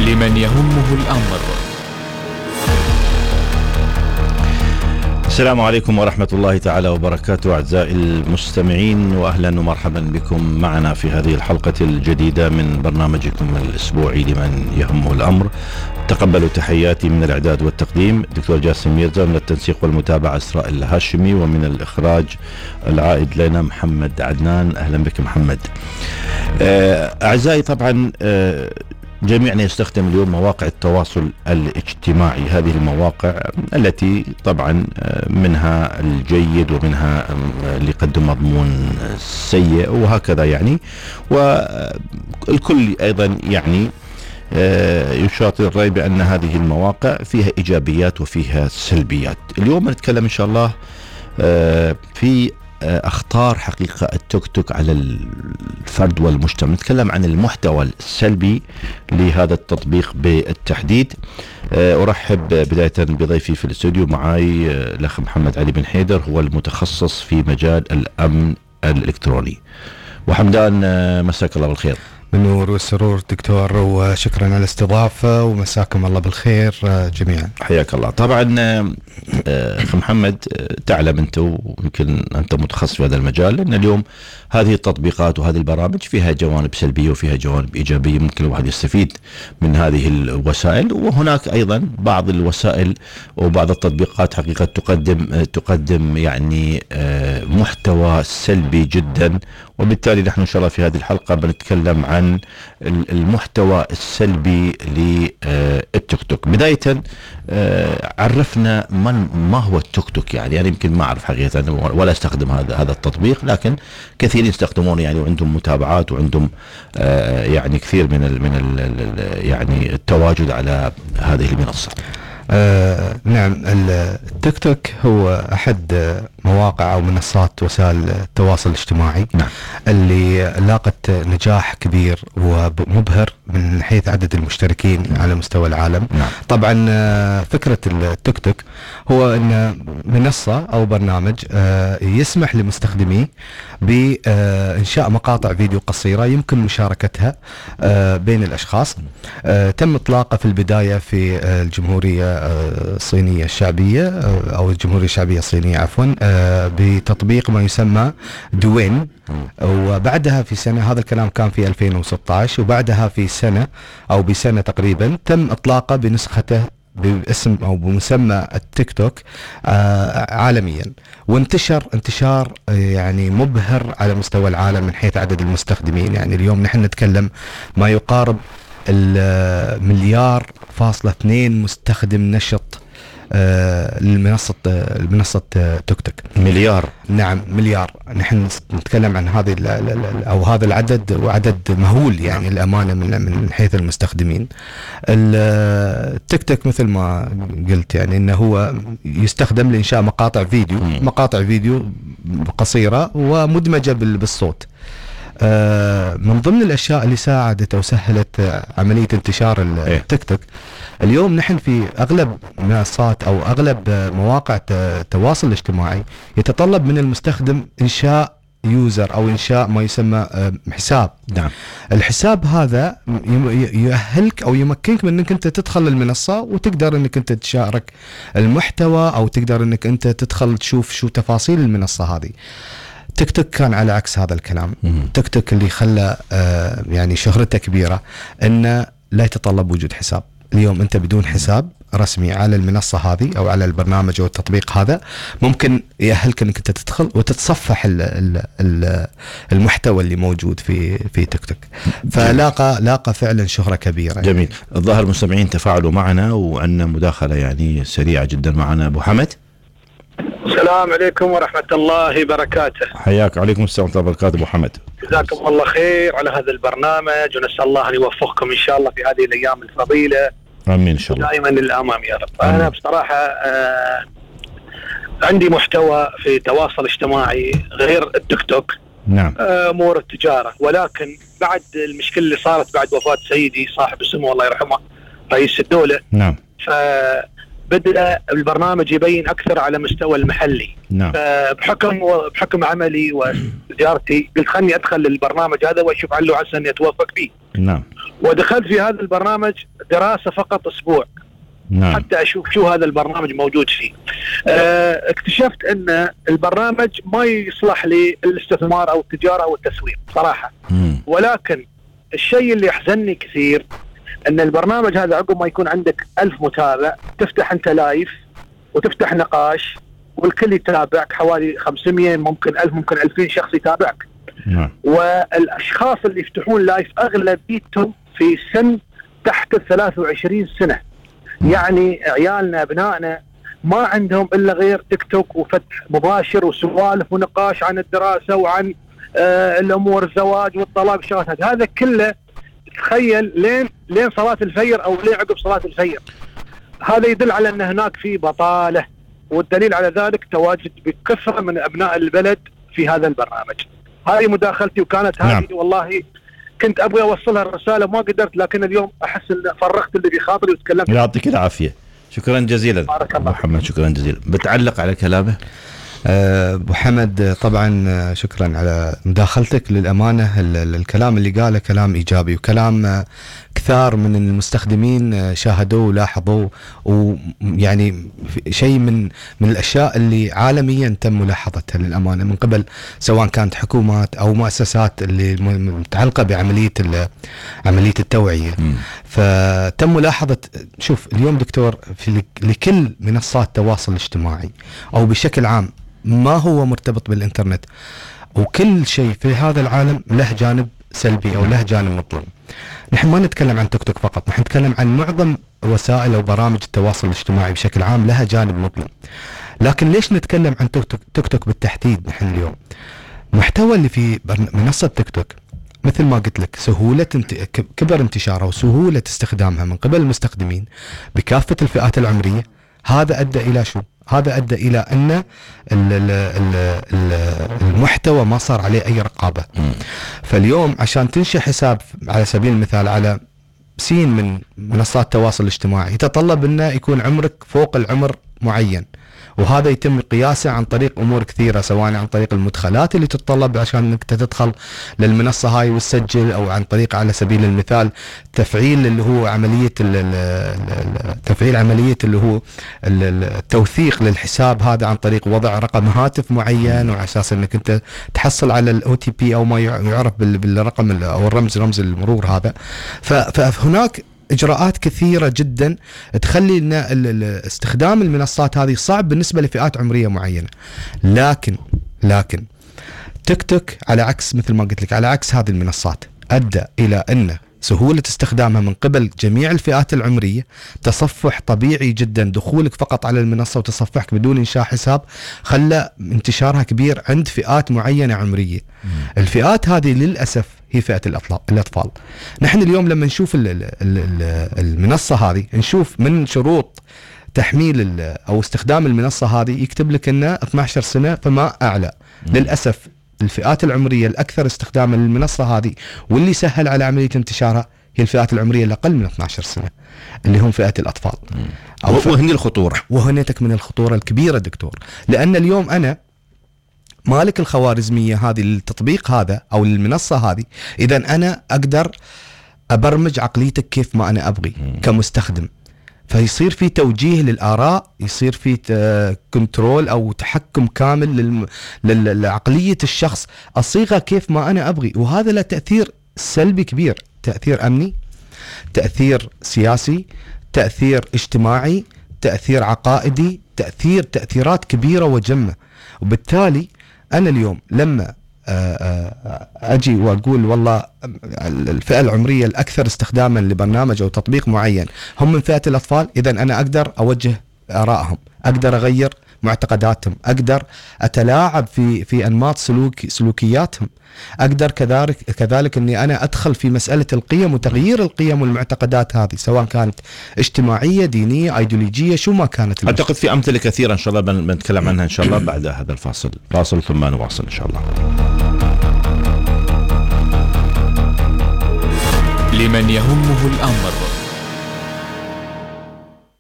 لمن يهمه الأمر. السلام عليكم ورحمة الله تعالى وبركاته أعزائي المستمعين، وأهلا ومرحبا بكم معنا في هذه الحلقة الجديدة من برنامجكم الأسبوعي لمن يهمه الأمر. تقبلوا تحياتي من الإعداد والتقديم دكتور جاسم ميرزا، من التنسيق والمتابعة إسراء الهاشمي، ومن الإخراج العائد لنا محمد عدنان. أهلا بك محمد. أعزائي، طبعا جميعنا يستخدم اليوم مواقع التواصل الاجتماعي، هذه المواقع التي طبعا منها الجيد ومنها اللي يقدم مضمون سيء وهكذا يعني، والكل أيضا يعني يشاطر الرأي بأن هذه المواقع فيها إيجابيات وفيها سلبيات. اليوم نتكلم إن شاء الله في أخطار حقيقة التيك توك على الفرد والمجتمع. نتكلم عن المحتوى السلبي لهذا التطبيق بالتحديد. أرحب بداية بضيفي في الاستوديو معي الأخ محمد علي بن حيدر، هو المتخصص في مجال الأمن الإلكتروني. وحمدان، مساك الله بالخير. بالنور والسرور دكتور، وشكرا على الاستضافة، ومساكم الله بالخير جميعا. حياك الله. طبعا أخ محمد، تعلم أنت ويمكن أنت متخصص في هذا المجال أن اليوم هذه التطبيقات وهذه البرامج فيها جوانب سلبية وفيها جوانب إيجابية، ممكن الواحد يستفيد من هذه الوسائل، وهناك أيضا بعض الوسائل وبعض التطبيقات حقيقة تقدم يعني محتوى سلبي جدا. وبالتالي نحن إن شاء الله في هذه الحلقة بنتكلم عن المحتوى السلبي للتيك توك. بداية عرفنا ما هو التيك توك. يعني أنا يمكن ما أعرف حقيقة ولا أستخدم هذا التطبيق، لكن كثيرين يستخدمونه يعني، وعندهم متابعات وعندهم يعني كثير من يعني التواجد على هذه المنصة. نعم، التيك توك هو أحد مواقع أو منصات وسائل التواصل الاجتماعي، نعم، اللي لاقت نجاح كبير ومبهر من حيث عدد المشتركين على مستوى العالم. نعم. طبعا فكرة التيك توك هو أن منصة أو برنامج يسمح لمستخدميه بإنشاء مقاطع فيديو قصيرة يمكن مشاركتها بين الأشخاص. تم إطلاقه في البداية في الجمهورية الصينية الشعبية أو الجمهورية الشعبية الصينية عفوا، بتطبيق ما يسمى دوين. وبعدها في سنة، هذا الكلام كان في 2016، وبعدها في سنة أو بسنة تقريبا تم إطلاقه بنسخته باسم أو بمسمى التيك توك عالميا، وانتشر انتشار يعني مبهر على مستوى العالم من حيث عدد المستخدمين. يعني اليوم نحن نتكلم ما يقارب 1.2 مستخدم نشط المنصة تيك توك. مليار. نعم، مليار. نحن نتكلم عن هذه أو هذا العدد، وعدد مهول يعني الأمانة من حيث المستخدمين. التيك توك مثل ما قلت يعني إنه هو يستخدم لإنشاء مقاطع فيديو قصيرة ومدمجة بالصوت. من ضمن الأشياء اللي ساعدت أو سهلت عملية انتشار التيك توك، اليوم نحن في أغلب منصات أو أغلب مواقع التواصل الاجتماعي يتطلب من المستخدم إنشاء يوزر أو إنشاء ما يسمى حساب. نعم. الحساب هذا يؤهلك أو يمكنك من أنك أنت تدخل المنصة وتقدر أنك أنت تشارك المحتوى، أو تقدر أنك أنت تدخل تشوف شو تفاصيل المنصة هذه. تيك توك كان على عكس هذا الكلام. تيك توك اللي خلى يعني شهرته كبيرة أنه لا يتطلب وجود حساب. اليوم أنت بدون حساب رسمي على المنصة هذه أو على البرنامج أو التطبيق هذا، ممكن يأهلك أنك أنت تدخل وتتصفح المحتوى اللي موجود في تيك توك. فلاقى فعلا شهرة كبيرة. جميل. الظاهر المستمعين تفاعلوا معنا وأن مداخلة يعني سريعة جدا معنا. أبو حمد، السلام عليكم ورحمة الله وبركاته. حياك. عليكم السلام ورحمة الله وبركاته أبو حمد. جزاكم الله خير على هذا البرنامج، ونسأل الله أن يوفقكم إن شاء الله في هذه الأيام الفضيلة. آمين إن شاء الله. دائما للأمام يا رب. آمين. أنا بصراحة عندي محتوى في تواصل اجتماعي غير التيك توك. نعم. أمور التجارة، ولكن بعد المشكلة اللي صارت بعد وفاة سيدي صاحب السمو الله يرحمه رئيس الدولة. نعم. بدأ البرنامج يبين أكثر على مستوى المحلي. نعم. بحكم عملي وتجارتي قلت خلني أدخل البرنامج هذا وأشوف علّه عسى أن يتوفق فيه. نعم. ودخلت في هذا البرنامج دراسة فقط أسبوع. نعم. حتى أشوف شو هذا البرنامج موجود فيه. اكتشفت أن البرنامج ما يصلح للاستثمار أو التجارة أو التسويق صراحة. ولكن الشيء اللي يحزنني كثير أن البرنامج هذا عقب ما يكون عندك 1000 متابع تفتح أنت لايف وتفتح نقاش والكل يتابعك، حوالي 500 ممكن 1000 ممكن 2000 شخص يتابعك. والأشخاص اللي يفتحون لايف أغلبيتهم في سن تحت 23 سنة. يعني عيالنا أبنائنا ما عندهم إلا غير تيك توك وفتح مباشر وسوالف ونقاش عن الدراسة وعن الأمور الزواج والطلاق شغلات هذا كله. تخيل لين صلاة الفجر أو لين عقب صلاة الفجر. هذا يدل على أن هناك في بطالة، والدليل على ذلك تواجد بكثرة من أبناء البلد في هذا البرنامج. هذه مداخلتي وكانت هذه. نعم. والله كنت أبغى أوصلها الرسالة ما قدرت، لكن اليوم أحس أن فرغت اللي بخاطري وتكلمت. يعطيك العافية. شكرا جزيلا محمد. شكرا جزيلا. بتعلق على كلامه أبو حمد؟ طبعا شكرا على مداخلتك. للأمانة الكلام اللي قاله كلام إيجابي، وكلام كثار من المستخدمين شاهدوه ولاحظوه، ويعني شيء من الأشياء اللي عالميا تم ملاحظتها للأمانة من قبل سواء كانت حكومات أو مؤسسات اللي متعلقة بعملية التوعية. فتم ملاحظة. شوف اليوم دكتور في لكل منصات التواصل الاجتماعي أو بشكل عام ما هو مرتبط بالإنترنت، وكل شيء في هذا العالم له جانب سلبي أو له جانب مظلم. نحن ما نتكلم عن تيك توك فقط، نحن نتكلم عن معظم وسائل أو برامج التواصل الاجتماعي بشكل عام لها جانب مظلم. لكن ليش نتكلم عن تيك توك بالتحديد؟ نحن اليوم محتوى اللي في منصة تيك توك مثل ما قلت لك سهولة كبر انتشارها وسهولة استخدامها من قبل المستخدمين بكافة الفئات العمرية. هذا أدى إلى شو؟ هذا أدى إلى أن المحتوى ما صار عليه أي رقابة. فاليوم عشان تنشئ حساب على سبيل المثال على سين من منصات التواصل الاجتماعي يتطلب أنه يكون عمرك فوق العمر معين، وهذا يتم قياسه عن طريق أمور كثيرة، سواء عن طريق المدخلات اللي تتطلب عشان انك تدخل للمنصة هاي وتسجل، او عن طريق على سبيل المثال تفعيل اللي هو عملية اللي هو التوثيق للحساب هذا عن طريق وضع رقم هاتف معين، وعلى اساس انك انت تحصل على الOTP او ما يعرف بالرقم او رمز المرور هذا. فهناك إجراءات كثيرة جدا تخلي أن استخدام المنصات هذه صعب بالنسبة لفئات عمرية معينة. لكن تيك توك على عكس مثل ما قلت لك، على عكس هذه المنصات أدى إلى أن سهولة استخدامها من قبل جميع الفئات العمرية، تصفح طبيعي جدا، دخولك فقط على المنصة وتصفحك بدون إنشاء حساب خلى انتشارها كبير عند فئات معينة عمرية. الفئات هذه للأسف هي فئة الأطفال. نحن اليوم لما نشوف المنصة هذه نشوف من شروط تحميل أو استخدام المنصة هذه يكتب لك أنه 12 سنة فما أعلى. للأسف الفئات العمرية الأكثر استخداما للمنصة هذه واللي سهل على عملية انتشارها هي الفئات العمرية الأقل من 12 سنة اللي هم فئة الأطفال. وهنا الخطورة، وهنتك من الخطورة الكبيرة دكتور، لأن اليوم أنا مالك الخوارزمية هذه التطبيق هذا أو المنصة هذه، إذا أنا أقدر أبرمج عقليتك كيف ما أنا أبغي كمستخدم، فيصير في توجيه للآراء، يصير في كنترول أو تحكم كامل لعقلية الشخص، أصيغها كيف ما أنا أبغي. وهذا له تأثير سلبي كبير، تأثير أمني، تأثير سياسي، تأثير اجتماعي، تأثير عقائدي، تأثيرات كبيرة وجمة. وبالتالي أنا اليوم لما أجي وأقول والله الفئة العمرية الأكثر استخداما لبرنامج أو تطبيق معين هم من فئة الأطفال، إذا أنا أقدر أوجه آرائهم، أقدر أغير معتقداتهم، أقدر أتلاعب في أنماط سلوكياتهم، أقدر كذلك أني أنا أدخل في مسألة القيم وتغيير القيم والمعتقدات هذه، سواء كانت اجتماعية، دينية، أيديولوجية، شو ما كانت. أعتقد في أمثلة كثيرة إن شاء الله بنتكلم عنها إن شاء الله بعد هذا الفاصل ثم نواصل إن شاء الله. لمن يهمه الأمر